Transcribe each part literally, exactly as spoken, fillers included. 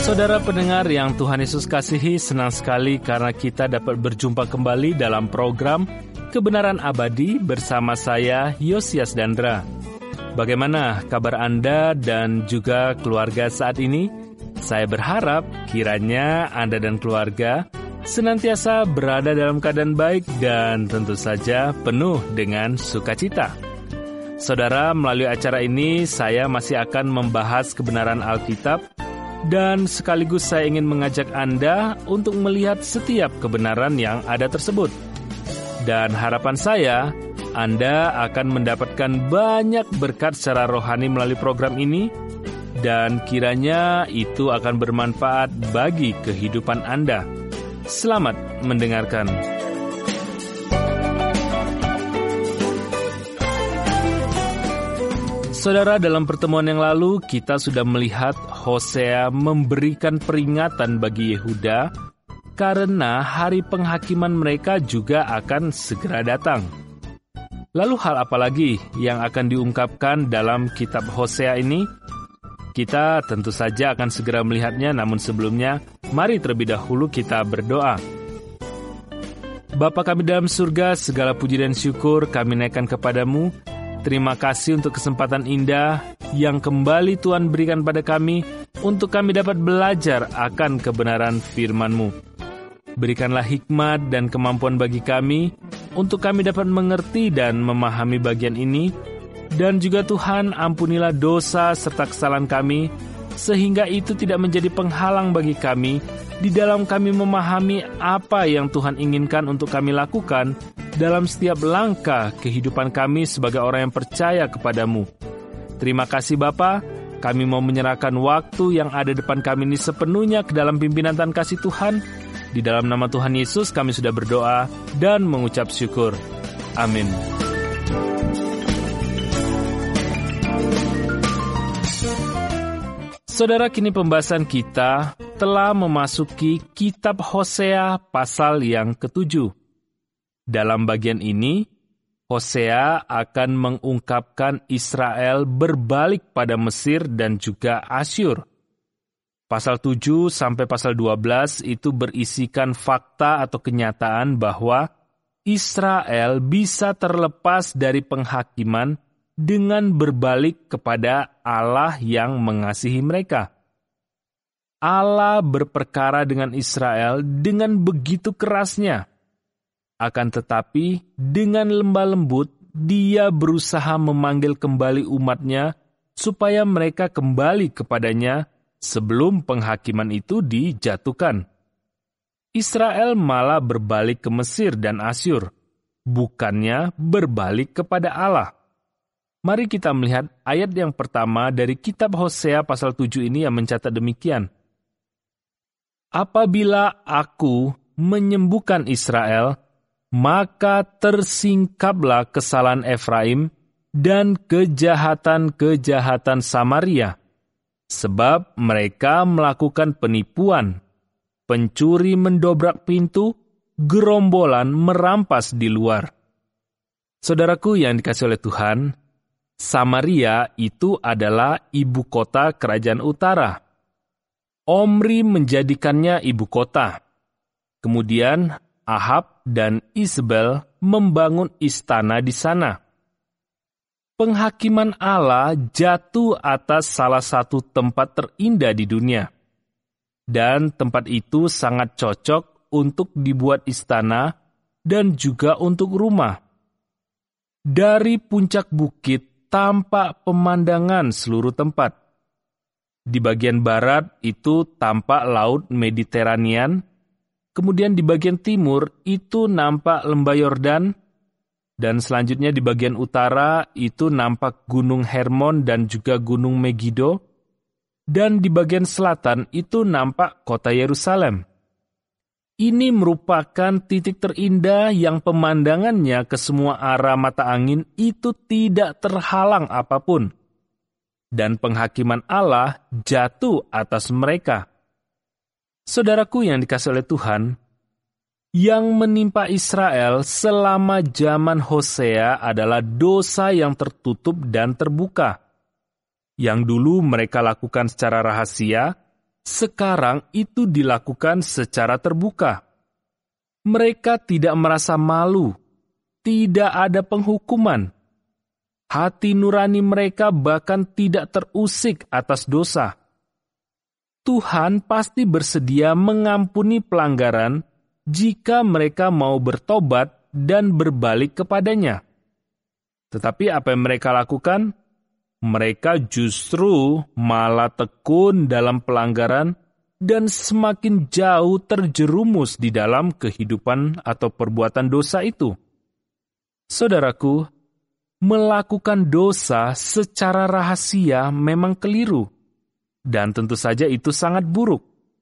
Saudara pendengar yang Tuhan Yesus kasihi, senang sekali karena kita dapat berjumpa kembali dalam program Kebenaran Abadi bersama saya, Yosias Dandra. Bagaimana kabar Anda dan juga keluarga saat ini? Saya berharap kiranya Anda dan keluarga senantiasa berada dalam keadaan baik dan tentu saja penuh dengan sukacita. Saudara, melalui acara ini saya masih akan membahas kebenaran Alkitab, dan sekaligus saya ingin mengajak Anda untuk melihat setiap kebenaran yang ada tersebut. Dan harapan saya, Anda akan mendapatkan banyak berkat secara rohani melalui program ini, dan kiranya itu akan bermanfaat bagi kehidupan Anda. Selamat mendengarkan. Saudara, dalam pertemuan yang lalu kita sudah melihat Hosea memberikan peringatan bagi Yehuda karena hari penghakiman mereka juga akan segera datang. Lalu hal apa lagi yang akan diungkapkan dalam kitab Hosea ini? Kita tentu saja akan segera melihatnya, namun sebelumnya mari terlebih dahulu kita berdoa. Bapa kami dalam surga, segala puji dan syukur kami naikkan kepadamu. Terima kasih untuk kesempatan indah yang kembali Tuhan berikan pada kami untuk kami dapat belajar akan kebenaran firman-Mu. Berikanlah hikmat dan kemampuan bagi kami untuk kami dapat mengerti dan memahami bagian ini. Dan juga Tuhan, ampunilah dosa serta kesalahan kami, sehingga itu tidak menjadi penghalang bagi kami di dalam kami memahami apa yang Tuhan inginkan untuk kami lakukan dalam setiap langkah kehidupan kami sebagai orang yang percaya kepadamu. Terima kasih Bapa, kami mau menyerahkan waktu yang ada depan kami ini sepenuhnya ke dalam pimpinan dan kasih Tuhan. Di dalam nama Tuhan Yesus kami sudah berdoa dan mengucap syukur. Amin. Saudara, kini pembahasan kita telah memasuki kitab Hosea pasal yang ketujuh. Dalam bagian ini, Hosea akan mengungkapkan Israel berbalik pada Mesir dan juga Asyur. Pasal tujuh sampai pasal dua belas itu berisikan fakta atau kenyataan bahwa Israel bisa terlepas dari penghakiman dengan berbalik kepada Allah yang mengasihi mereka. Allah berperkara dengan Israel dengan begitu kerasnya. Akan tetapi, dengan lemah lembut, Dia berusaha memanggil kembali umatnya supaya mereka kembali kepadanya sebelum penghakiman itu dijatuhkan. Israel malah berbalik ke Mesir dan Asyur, bukannya berbalik kepada Allah. Mari kita melihat ayat yang pertama dari kitab Hosea pasal tujuh ini yang mencatat demikian. Apabila aku menyembuhkan Israel, maka tersingkaplah kesalahan Efraim dan kejahatan-kejahatan Samaria, sebab mereka melakukan penipuan, pencuri mendobrak pintu, gerombolan merampas di luar. Saudaraku yang dikasihi oleh Tuhan, Samaria itu adalah ibu kota kerajaan utara. Omri menjadikannya ibu kota. Kemudian Ahab dan Isabel membangun istana di sana. Penghakiman Allah jatuh atas salah satu tempat terindah di dunia. Dan tempat itu sangat cocok untuk dibuat istana dan juga untuk rumah. Dari puncak bukit tampak pemandangan seluruh tempat. Di bagian barat itu tampak laut Mediterranean. Kemudian di bagian timur itu nampak lembah Yordan, dan selanjutnya di bagian utara itu nampak gunung Hermon dan juga gunung Megido, dan di bagian selatan itu nampak kota Yerusalem. Ini merupakan titik terindah yang pemandangannya ke semua arah mata angin itu tidak terhalang apapun. Dan penghakiman Allah jatuh atas mereka. Saudaraku yang dikasihi oleh Tuhan, yang menimpa Israel selama zaman Hosea adalah dosa yang tertutup dan terbuka, yang dulu mereka lakukan secara rahasia, sekarang itu dilakukan secara terbuka. Mereka tidak merasa malu, tidak ada penghukuman. Hati nurani mereka bahkan tidak terusik atas dosa. Tuhan pasti bersedia mengampuni pelanggaran jika mereka mau bertobat dan berbalik kepadanya. Tetapi apa yang mereka lakukan? Mereka justru malah tekun dalam pelanggaran dan semakin jauh terjerumus di dalam kehidupan atau perbuatan dosa itu. Saudaraku, melakukan dosa secara rahasia memang keliru, dan tentu saja itu sangat buruk.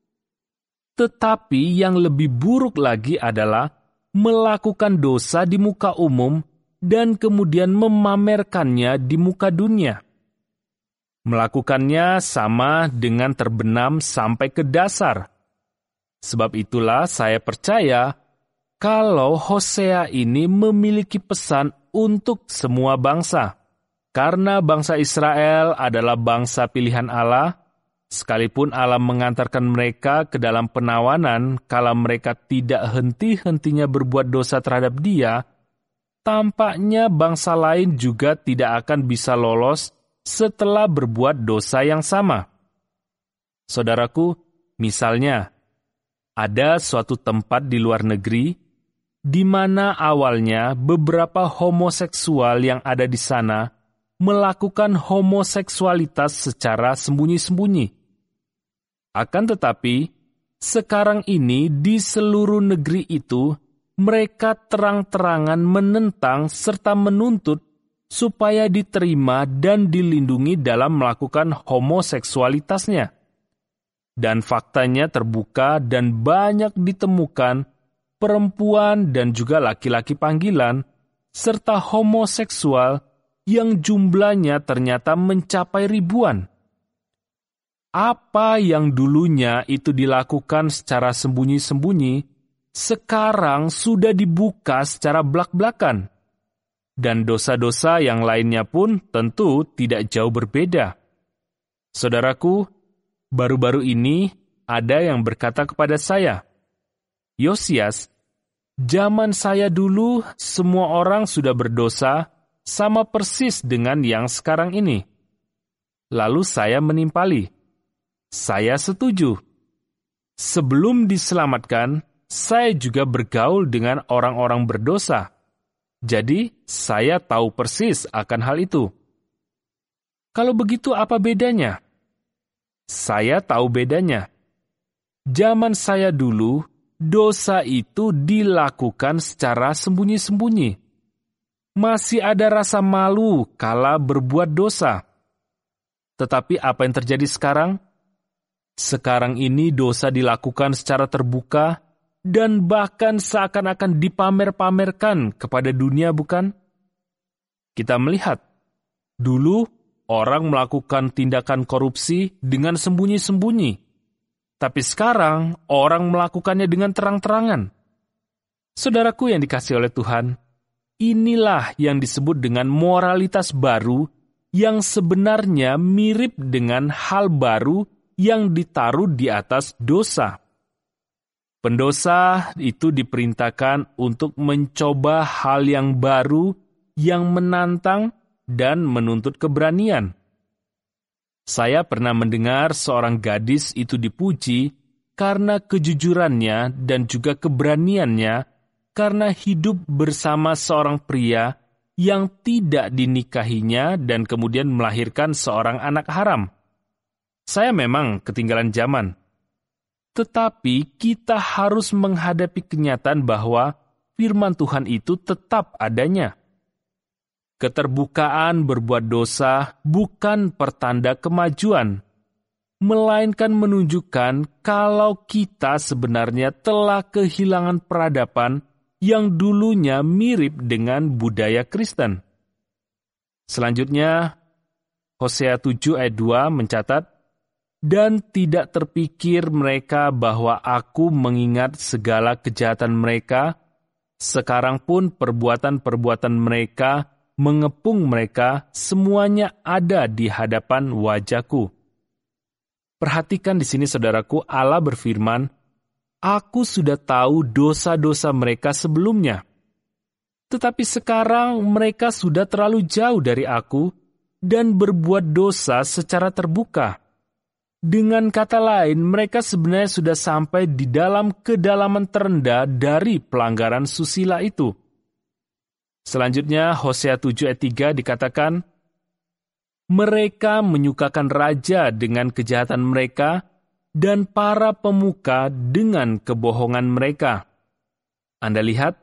Tetapi yang lebih buruk lagi adalah melakukan dosa di muka umum dan kemudian memamerkannya di muka dunia. Melakukannya sama dengan terbenam sampai ke dasar. Sebab itulah saya percaya kalau Hosea ini memiliki pesan untuk semua bangsa. Karena bangsa Israel adalah bangsa pilihan Allah, sekalipun Allah mengantarkan mereka ke dalam penawanan kala mereka tidak henti-hentinya berbuat dosa terhadap Dia, tampaknya bangsa lain juga tidak akan bisa lolos setelah berbuat dosa yang sama. Saudaraku, misalnya, ada suatu tempat di luar negeri di mana awalnya beberapa homoseksual yang ada di sana melakukan homoseksualitas secara sembunyi-sembunyi. Akan tetapi, sekarang ini di seluruh negeri itu, mereka terang-terangan menentang serta menuntut supaya diterima dan dilindungi dalam melakukan homoseksualitasnya. Dan faktanya terbuka dan banyak ditemukan perempuan dan juga laki-laki panggilan, serta homoseksual yang jumlahnya ternyata mencapai ribuan. Apa yang dulunya itu dilakukan secara sembunyi-sembunyi, sekarang sudah dibuka secara belak-belakan. Dan dosa-dosa yang lainnya pun tentu tidak jauh berbeda. Saudaraku, baru-baru ini ada yang berkata kepada saya, "Yosias, zaman saya dulu semua orang sudah berdosa sama persis dengan yang sekarang ini." Lalu saya menimpali, "Saya setuju. Sebelum diselamatkan, saya juga bergaul dengan orang-orang berdosa. Jadi, saya tahu persis akan hal itu." Kalau begitu apa bedanya? Saya tahu bedanya. Zaman saya dulu, dosa itu dilakukan secara sembunyi-sembunyi. Masih ada rasa malu kala berbuat dosa. Tetapi apa yang terjadi sekarang? Sekarang ini dosa dilakukan secara terbuka dan bahkan seakan-akan dipamer-pamerkan kepada dunia, bukan? Kita melihat, dulu orang melakukan tindakan korupsi dengan sembunyi-sembunyi. Tapi sekarang orang melakukannya dengan terang-terangan. Saudaraku yang dikasihi oleh Tuhan, inilah yang disebut dengan moralitas baru yang sebenarnya mirip dengan hal baru yang ditaruh di atas dosa. Pendosa itu diperintahkan untuk mencoba hal yang baru yang menantang dan menuntut keberanian. Saya pernah mendengar seorang gadis itu dipuji karena kejujurannya dan juga keberaniannya karena hidup bersama seorang pria yang tidak dinikahinya dan kemudian melahirkan seorang anak haram. Saya memang ketinggalan zaman. Tetapi kita harus menghadapi kenyataan bahwa firman Tuhan itu tetap adanya. Keterbukaan berbuat dosa bukan pertanda kemajuan, melainkan menunjukkan kalau kita sebenarnya telah kehilangan peradaban yang dulunya mirip dengan budaya Kristen. Selanjutnya, Hosea tujuh ayat dua mencatat, "Dan tidak terpikir mereka bahwa aku mengingat segala kejahatan mereka, sekarang pun perbuatan-perbuatan mereka mengepung mereka, semuanya ada di hadapan wajahku." Perhatikan di sini saudaraku, Allah berfirman, "Aku sudah tahu dosa-dosa mereka sebelumnya. Tetapi sekarang mereka sudah terlalu jauh dari aku dan berbuat dosa secara terbuka." Dengan kata lain, mereka sebenarnya sudah sampai di dalam kedalaman terendah dari pelanggaran susila itu. Selanjutnya, Hosea tujuh ayat tiga dikatakan, "Mereka menyukakan raja dengan kejahatan mereka dan para pemuka dengan kebohongan mereka." Anda lihat,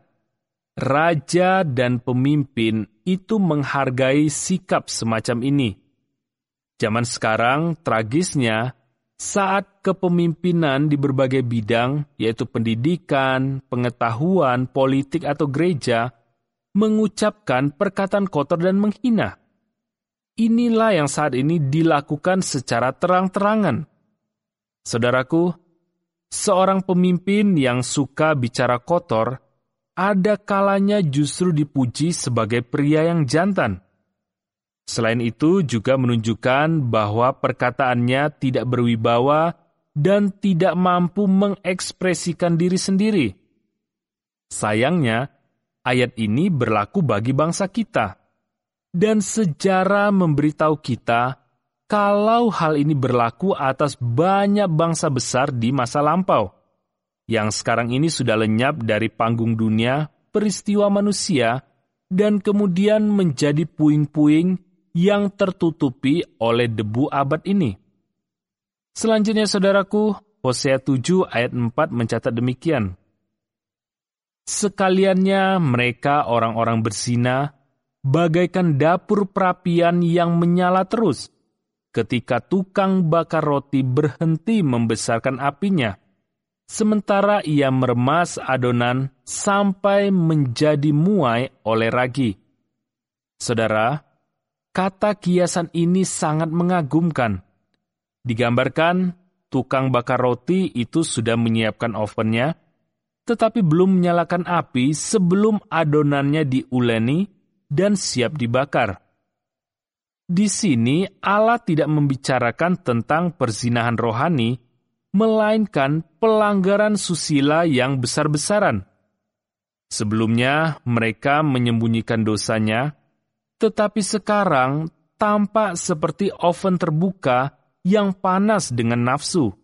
raja dan pemimpin itu menghargai sikap semacam ini. Zaman sekarang, tragisnya, saat kepemimpinan di berbagai bidang, yaitu pendidikan, pengetahuan, politik, atau gereja, mengucapkan perkataan kotor dan menghina. Inilah yang saat ini dilakukan secara terang-terangan. Saudaraku, seorang pemimpin yang suka bicara kotor, ada kalanya justru dipuji sebagai pria yang jantan. Selain itu juga menunjukkan bahwa perkataannya tidak berwibawa dan tidak mampu mengekspresikan diri sendiri. Sayangnya, ayat ini berlaku bagi bangsa kita. Dan sejarah memberitahu kita kalau hal ini berlaku atas banyak bangsa besar di masa lampau, yang sekarang ini sudah lenyap dari panggung dunia, peristiwa manusia, dan kemudian menjadi puing-puing yang tertutupi oleh debu abad ini. Selanjutnya saudaraku, Hosea tujuh ayat empat mencatat demikian. "Sekaliannya mereka orang-orang berzina, bagaikan dapur perapian yang menyala terus, ketika tukang bakar roti berhenti membesarkan apinya, sementara ia meremas adonan sampai menjadi muai oleh ragi." Saudara, kata kiasan ini sangat mengagumkan. Digambarkan, tukang bakar roti itu sudah menyiapkan ovennya, tetapi belum menyalakan api sebelum adonannya diuleni dan siap dibakar. Di sini Allah tidak membicarakan tentang perzinahan rohani, melainkan pelanggaran susila yang besar-besaran. Sebelumnya mereka menyembunyikan dosanya, tetapi sekarang tampak seperti oven terbuka yang panas dengan nafsu.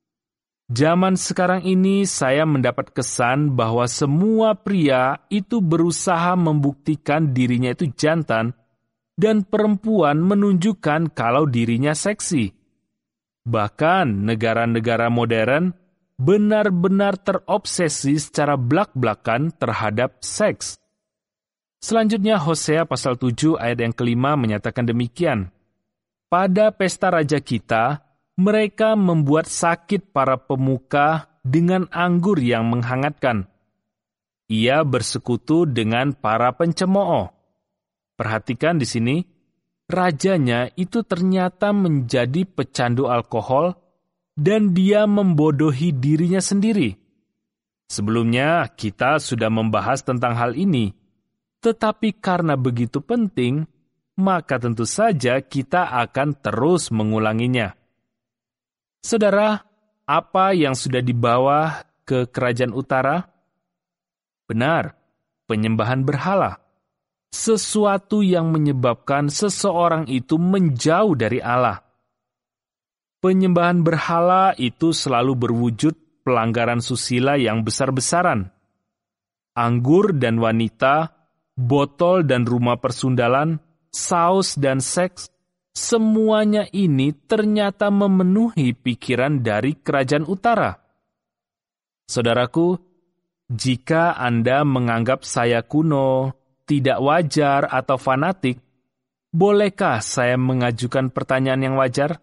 Zaman sekarang ini saya mendapat kesan bahwa semua pria itu berusaha membuktikan dirinya itu jantan dan perempuan menunjukkan kalau dirinya seksi. Bahkan negara-negara modern benar-benar terobsesi secara blak-blakan terhadap seks. Selanjutnya Hosea pasal tujuh ayat yang kelima menyatakan demikian. "Pada pesta raja kita, mereka membuat sakit para pemuka dengan anggur yang menghangatkan. Ia bersekutu dengan para pencemooh." Perhatikan di sini, rajanya itu ternyata menjadi pecandu alkohol dan dia membodohi dirinya sendiri. Sebelumnya kita sudah membahas tentang hal ini. Tetapi karena begitu penting, maka tentu saja kita akan terus mengulanginya. Saudara, apa yang sudah dibawa ke kerajaan utara? Benar, penyembahan berhala. Sesuatu yang menyebabkan seseorang itu menjauh dari Allah. Penyembahan berhala itu selalu berwujud pelanggaran susila yang besar-besaran. Anggur dan wanita, botol dan rumah persundalan, saus dan seks, semuanya ini ternyata memenuhi pikiran dari kerajaan utara. Saudaraku, jika Anda menganggap saya kuno, tidak wajar atau fanatik, bolehkah saya mengajukan pertanyaan yang wajar?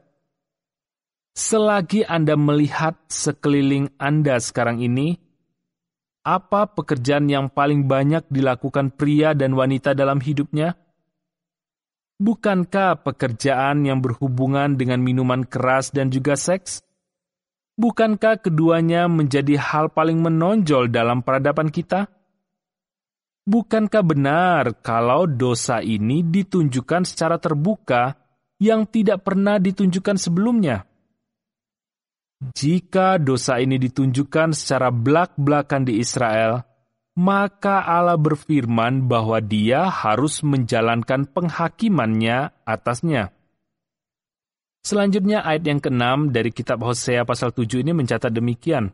Selagi Anda melihat sekeliling Anda sekarang ini, apa pekerjaan yang paling banyak dilakukan pria dan wanita dalam hidupnya? Bukankah pekerjaan yang berhubungan dengan minuman keras dan juga seks? Bukankah keduanya menjadi hal paling menonjol dalam peradaban kita? Bukankah benar kalau dosa ini ditunjukkan secara terbuka yang tidak pernah ditunjukkan sebelumnya? Jika dosa ini ditunjukkan secara belak-belakan di Israel, maka Allah berfirman bahwa Dia harus menjalankan penghakimannya atasnya. Selanjutnya ayat yang keenam dari kitab Hosea pasal tujuh ini mencatat demikian.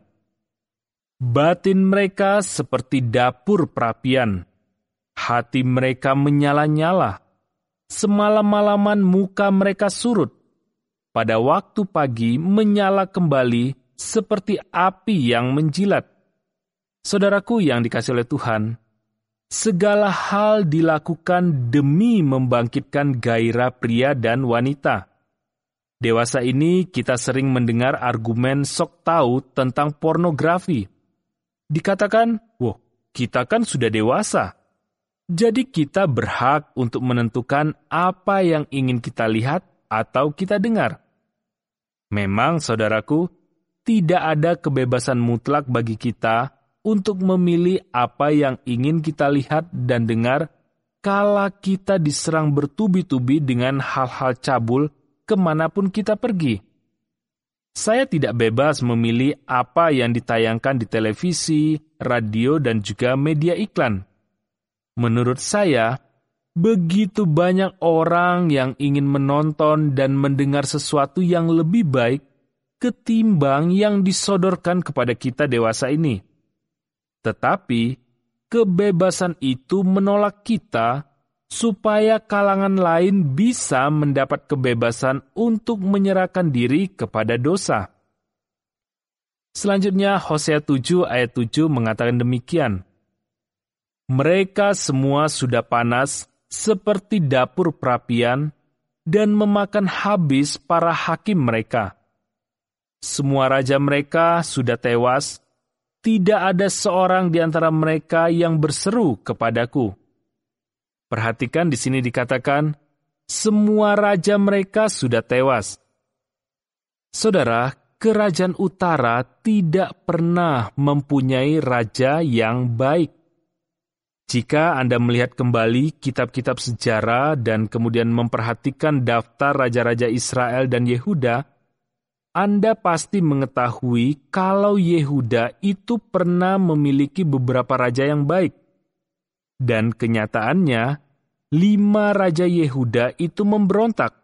Batin mereka seperti dapur perapian, hati mereka menyala-nyala, semalam-malaman muka mereka surut, pada waktu pagi menyala kembali seperti api yang menjilat. Saudaraku yang dikasihi oleh Tuhan, segala hal dilakukan demi membangkitkan gairah pria dan wanita. Dewasa ini kita sering mendengar argumen sok tahu tentang pornografi. Dikatakan, wah, kita kan sudah dewasa. Jadi kita berhak untuk menentukan apa yang ingin kita lihat atau kita dengar. Memang, saudaraku, tidak ada kebebasan mutlak bagi kita untuk memilih apa yang ingin kita lihat dan dengar kala kita diserang bertubi-tubi dengan hal-hal cabul kemanapun kita pergi. Saya tidak bebas memilih apa yang ditayangkan di televisi, radio, dan juga media iklan. Menurut saya, begitu banyak orang yang ingin menonton dan mendengar sesuatu yang lebih baik ketimbang yang disodorkan kepada kita dewasa ini. Tetapi, kebebasan itu menolak kita supaya kalangan lain bisa mendapat kebebasan untuk menyerahkan diri kepada dosa. Selanjutnya, Hosea tujuh ayat tujuh mengatakan demikian. Mereka semua sudah panas seperti dapur perapian, dan memakan habis para hakim mereka. Semua raja mereka sudah tewas, tidak ada seorang di antara mereka yang berseru kepadaku. Perhatikan di sini dikatakan, semua raja mereka sudah tewas. Saudara, kerajaan utara tidak pernah mempunyai raja yang baik. Jika Anda melihat kembali kitab-kitab sejarah dan kemudian memperhatikan daftar raja-raja Israel dan Yehuda, Anda pasti mengetahui kalau Yehuda itu pernah memiliki beberapa raja yang baik. Dan kenyataannya, lima raja Yehuda itu memberontak.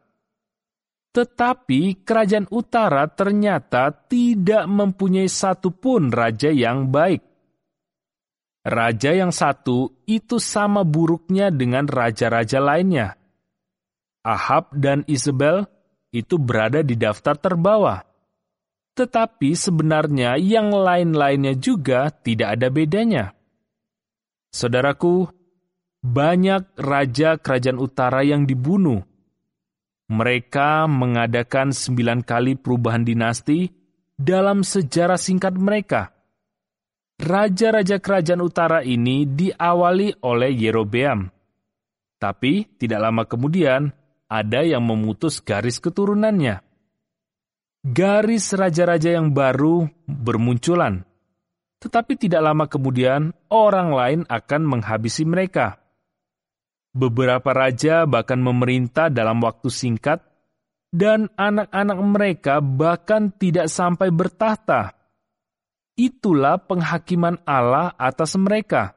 Tetapi kerajaan utara ternyata tidak mempunyai satupun raja yang baik. Raja yang satu itu sama buruknya dengan raja-raja lainnya. Ahab dan Isabel itu berada di daftar terbawah. Tetapi sebenarnya yang lain-lainnya juga tidak ada bedanya. Saudaraku, banyak raja kerajaan utara yang dibunuh. Mereka mengadakan sembilan kali perubahan dinasti dalam sejarah singkat mereka. Raja-raja kerajaan utara ini diawali oleh Yerobeam. Tapi tidak lama kemudian, ada yang memutus garis keturunannya. Garis raja-raja yang baru bermunculan. Tetapi tidak lama kemudian, orang lain akan menghabisi mereka. Beberapa raja bahkan memerintah dalam waktu singkat, dan anak-anak mereka bahkan tidak sampai bertahta. Itulah penghakiman Allah atas mereka.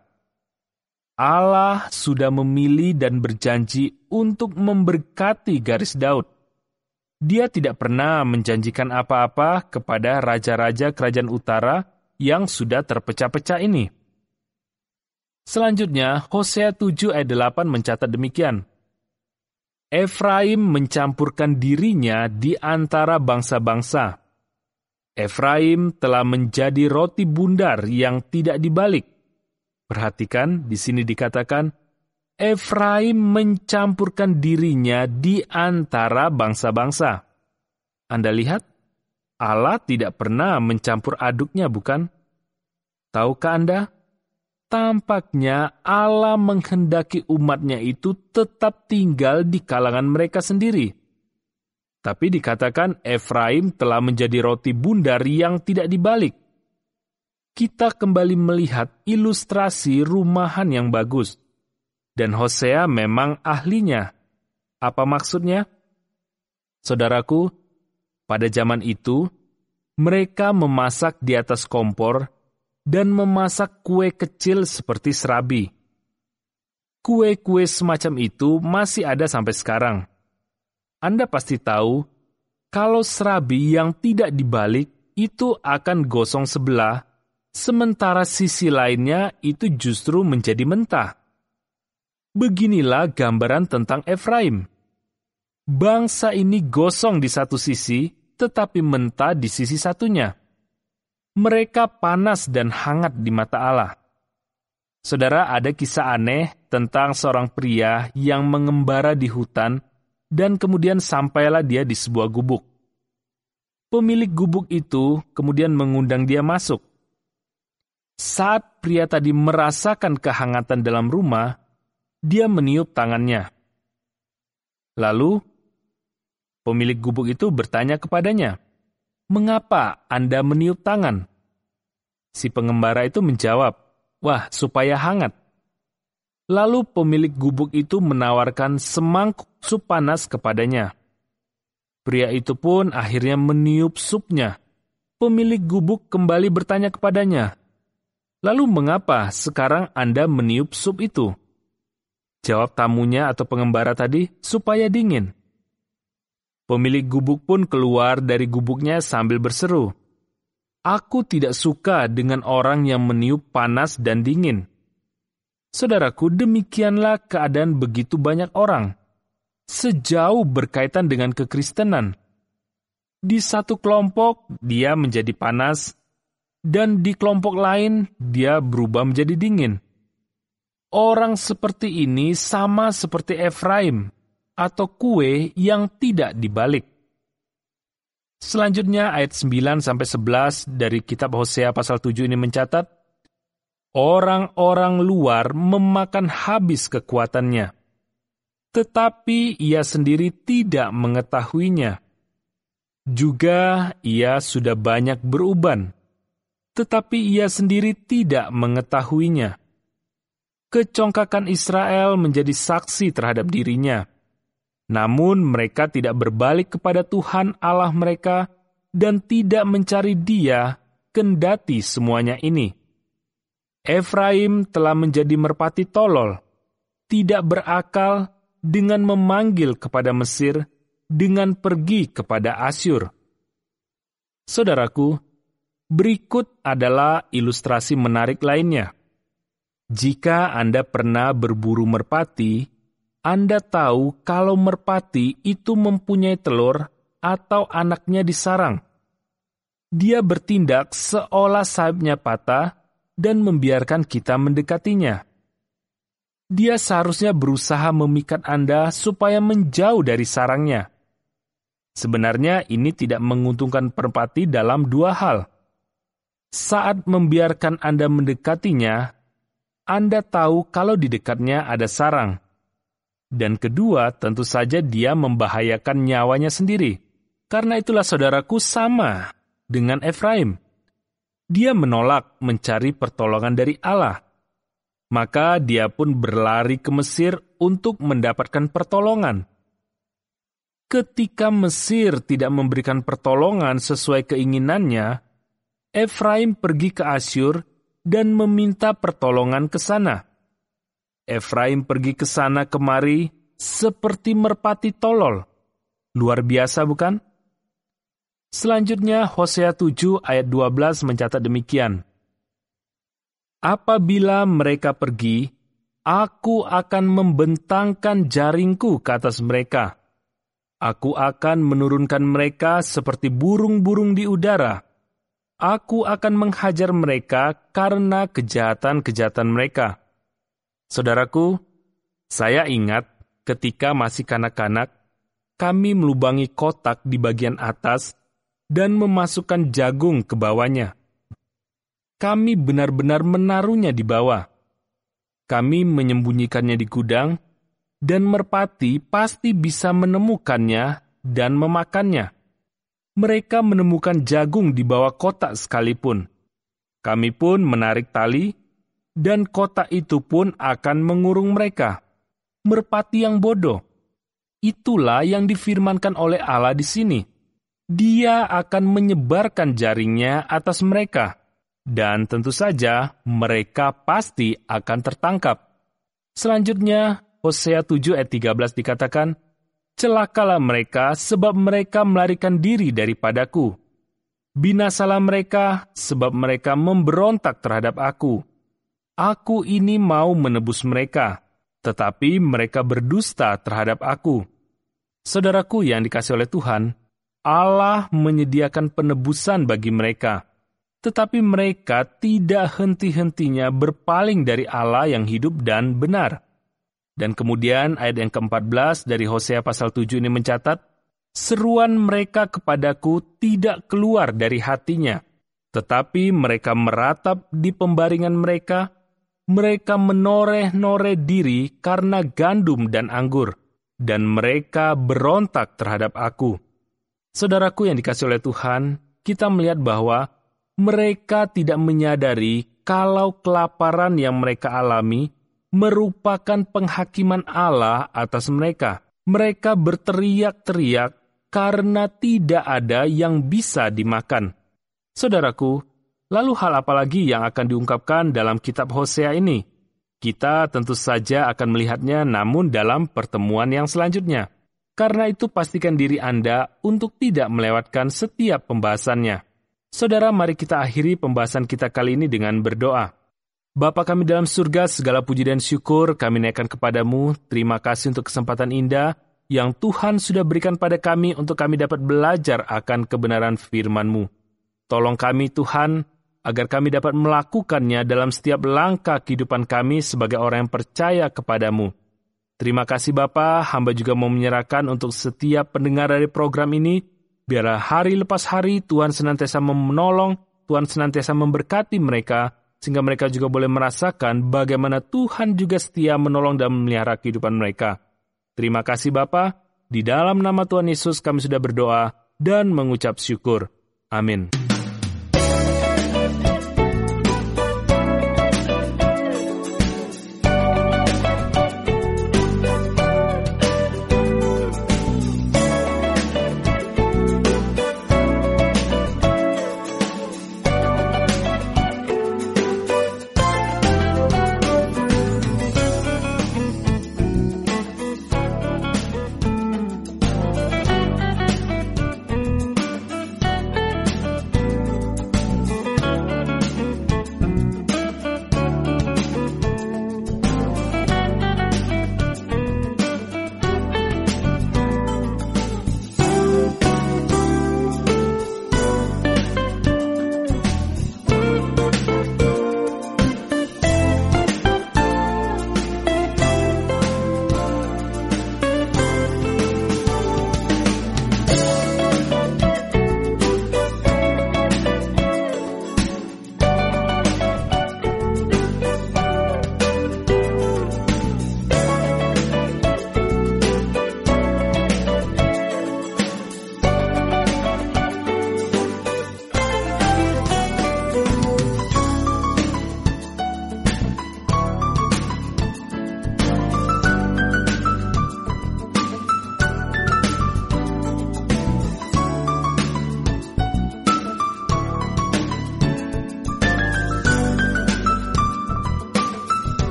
Allah sudah memilih dan berjanji untuk memberkati garis Daud. Dia tidak pernah menjanjikan apa-apa kepada raja-raja kerajaan utara yang sudah terpecah-pecah ini. Selanjutnya, Hosea tujuh ayat delapan mencatat demikian. Efraim mencampurkan dirinya di antara bangsa-bangsa. Efraim telah menjadi roti bundar yang tidak dibalik. Perhatikan, di sini dikatakan, Efraim mencampurkan dirinya di antara bangsa-bangsa. Anda lihat, Allah tidak pernah mencampur aduknya, bukan? Tahukah Anda? Tampaknya Allah menghendaki umatnya itu tetap tinggal di kalangan mereka sendiri. Tapi dikatakan Efraim telah menjadi roti bundar yang tidak dibalik. Kita kembali melihat ilustrasi rumahan yang bagus. Dan Hosea memang ahlinya. Apa maksudnya? Saudaraku, pada zaman itu, Mereka memasak di atas kompor dan memasak kue kecil seperti serabi. Kue-kue semacam itu masih ada sampai sekarang. Anda pasti tahu, kalau serabi yang tidak dibalik itu akan gosong sebelah, sementara sisi lainnya itu justru menjadi mentah. Beginilah gambaran tentang Efraim. Bangsa ini gosong di satu sisi, tetapi mentah di sisi satunya. Mereka panas dan hangat di mata Allah. Saudara, ada kisah aneh tentang seorang pria yang mengembara di hutan dan kemudian sampailah dia di sebuah gubuk. Pemilik gubuk itu kemudian mengundang dia masuk. Saat pria tadi merasakan kehangatan dalam rumah, dia meniup tangannya. Lalu, pemilik gubuk itu bertanya kepadanya, "Mengapa Anda meniup tangan?" Si pengembara itu menjawab, "Wah, supaya hangat." Lalu pemilik gubuk itu menawarkan semangkuk sup panas kepadanya. Pria itu pun akhirnya meniup supnya. Pemilik gubuk kembali bertanya kepadanya, "Lalu mengapa sekarang Anda meniup sup itu?" Jawab tamunya atau pengembara tadi, "Supaya dingin." Pemilik gubuk pun keluar dari gubuknya sambil berseru, "Aku tidak suka dengan orang yang meniup panas dan dingin." Saudaraku, demikianlah keadaan begitu banyak orang, sejauh berkaitan dengan kekristenan. Di satu kelompok, dia menjadi panas, dan di kelompok lain, dia berubah menjadi dingin. Orang seperti ini sama seperti Efraim, atau kue yang tidak dibalik. Selanjutnya ayat sembilan sampai sebelas dari kitab Hosea pasal tujuh ini mencatat, orang-orang luar memakan habis kekuatannya, tetapi ia sendiri tidak mengetahuinya. Juga ia sudah banyak beruban, tetapi ia sendiri tidak mengetahuinya. Kecongkakan Israel menjadi saksi terhadap dirinya. Namun mereka tidak berbalik kepada Tuhan Allah mereka dan tidak mencari Dia kendati semuanya ini. Efraim telah menjadi merpati tolol, tidak berakal dengan memanggil kepada Mesir, dengan pergi kepada Asyur. Saudaraku, berikut adalah ilustrasi menarik lainnya. Jika Anda pernah berburu merpati, Anda tahu kalau merpati itu mempunyai telur atau anaknya di sarang. Dia bertindak seolah sayapnya patah dan membiarkan kita mendekatinya. Dia seharusnya berusaha memikat Anda supaya menjauh dari sarangnya. Sebenarnya ini tidak menguntungkan merpati dalam dua hal. Saat membiarkan Anda mendekatinya, Anda tahu kalau di dekatnya ada sarang. Dan kedua, tentu saja dia membahayakan nyawanya sendiri. Karena itulah saudaraku sama dengan Efraim. Dia menolak mencari pertolongan dari Allah. Maka dia pun berlari ke Mesir untuk mendapatkan pertolongan. Ketika Mesir tidak memberikan pertolongan sesuai keinginannya, Efraim pergi ke Asyur dan meminta pertolongan ke sana. Efraim pergi ke sana kemari seperti merpati tolol. Luar biasa, bukan? Selanjutnya, Hosea tujuh ayat dua belas mencatat demikian. Apabila mereka pergi, aku akan membentangkan jaringku ke atas mereka. Aku akan menurunkan mereka seperti burung-burung di udara. Aku akan menghajar mereka karena kejahatan-kejahatan mereka. Saudaraku, saya ingat ketika masih kanak-kanak, kami melubangi kotak di bagian atas dan memasukkan jagung ke bawahnya. Kami benar-benar menaruhnya di bawah. Kami menyembunyikannya di gudang, dan merpati pasti bisa menemukannya dan memakannya. Mereka menemukan jagung di bawah kotak sekalipun. Kami pun menarik tali, dan kotak itu pun akan mengurung mereka. Merpati yang bodoh. Itulah yang difirmankan oleh Allah di sini. Dia akan menyebarkan jaringnya atas mereka, dan tentu saja mereka pasti akan tertangkap. Selanjutnya, Hosea tujuh ayat tiga belas dikatakan, "Celakalah mereka sebab mereka melarikan diri daripadaku. Binasalah mereka sebab mereka memberontak terhadap aku. Aku ini mau menebus mereka, tetapi mereka berdusta terhadap aku." Saudaraku yang dikasihi oleh Tuhan, Allah menyediakan penebusan bagi mereka, tetapi mereka tidak henti-hentinya berpaling dari Allah yang hidup dan benar. Dan kemudian ayat yang keempat belas dari Hosea pasal tujuh ini mencatat, "Seruan mereka kepadaku tidak keluar dari hatinya, tetapi mereka meratap di pembaringan mereka, mereka menoreh-noreh diri karena gandum dan anggur, dan mereka berontak terhadap aku." Saudaraku yang dikasihi oleh Tuhan, kita melihat bahwa mereka tidak menyadari kalau kelaparan yang mereka alami merupakan penghakiman Allah atas mereka. Mereka berteriak-teriak karena tidak ada yang bisa dimakan. Saudaraku, lalu hal apa lagi yang akan diungkapkan dalam kitab Hosea ini? Kita tentu saja akan melihatnya namun dalam pertemuan yang selanjutnya. Karena itu pastikan diri Anda untuk tidak melewatkan setiap pembahasannya. Saudara, mari kita akhiri pembahasan kita kali ini dengan berdoa. Bapa kami dalam surga, segala puji dan syukur kami naikkan kepadamu. Terima kasih untuk kesempatan indah yang Tuhan sudah berikan pada kami untuk kami dapat belajar akan kebenaran firman-Mu. Tolong kami Tuhan, agar kami dapat melakukannya dalam setiap langkah kehidupan kami sebagai orang yang percaya kepadamu. Terima kasih Bapa, hamba juga mau menyerahkan untuk setiap pendengar dari program ini, biarlah hari lepas hari Tuhan senantiasa menolong, Tuhan senantiasa memberkati mereka, sehingga mereka juga boleh merasakan bagaimana Tuhan juga setia menolong dan memelihara kehidupan mereka. Terima kasih Bapa, di dalam nama Tuhan Yesus kami sudah berdoa dan mengucap syukur. Amin.